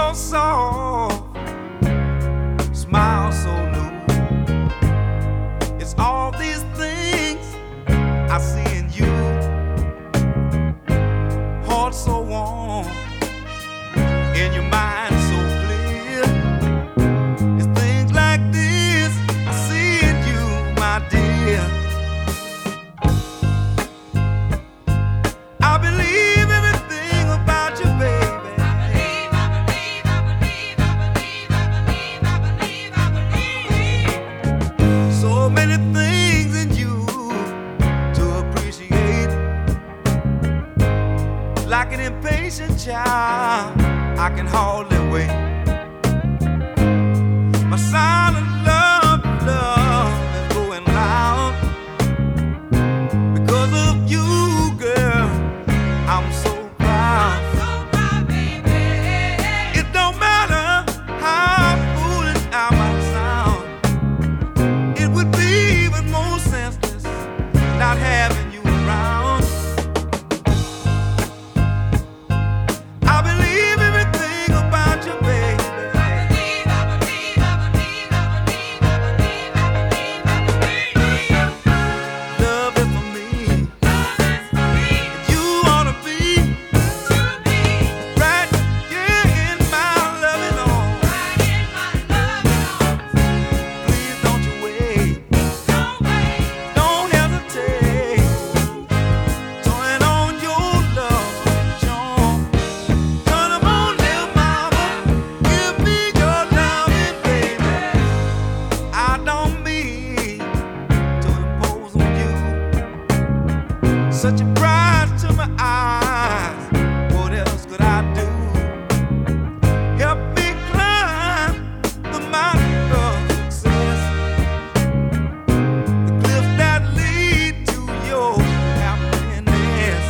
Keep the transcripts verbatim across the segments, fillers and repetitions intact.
so soft, smile so new. It's all these things I see in you. Heart so warm, in your mind so clear. It's things like this I see in you, my dear. I believe everything about you, baby. I believe, I believe, I believe, I believe, I believe, I believe, I believe. So many things in you to appreciate. Like an impatient child, I can hardly wait. My silent love, love is going loud. Because of you, girl, I'm so proud. So proud, baby. It don't matter how foolish I might sound. It would be even more senseless not having you around. I believe everything about you, baby. I believe, I believe, I believe, I believe, I believe, I believe, I believe. Love is for me. Love is for me You wanna be to be right here in my loving arms. right in my loving arms. Please don't you wait. Don't wait, Don't hesitate. Turn on your love charm. Turn 'em on, little mama. Give me your loving, baby. I don't mean to impose on you. Such a prize to my eyes. What else could I do? Help me climb the mountain of success. The cliffs that lead to your happiness.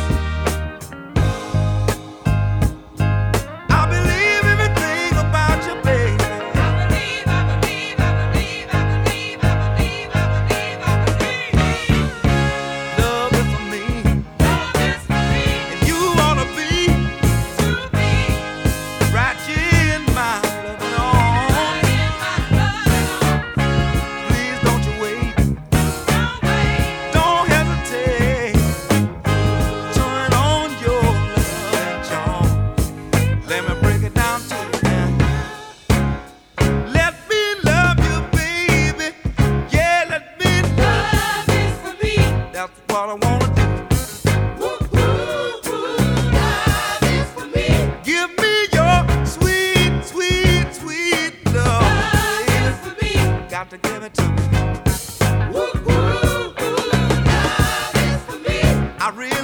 I believe everything about you, baby. I believe, I believe, I believe, I believe, I believe, I believe, I believe. Love is for me, Love is for me and you wanna be to be right here in my loving arms. right in my loving arms. Please don't you wait, Don't wait, don't hesitate. Turn on your loving charm. Let me break it down to you now. Let me love you, baby. Yeah, let me love. love is for me. That's what I wanna do. Woo, woo, woo. Love is for me. Give me your sweet, sweet, sweet love. Love baby. is for me. Got to give it to me. Woo, woo, woo. Love is for me. I really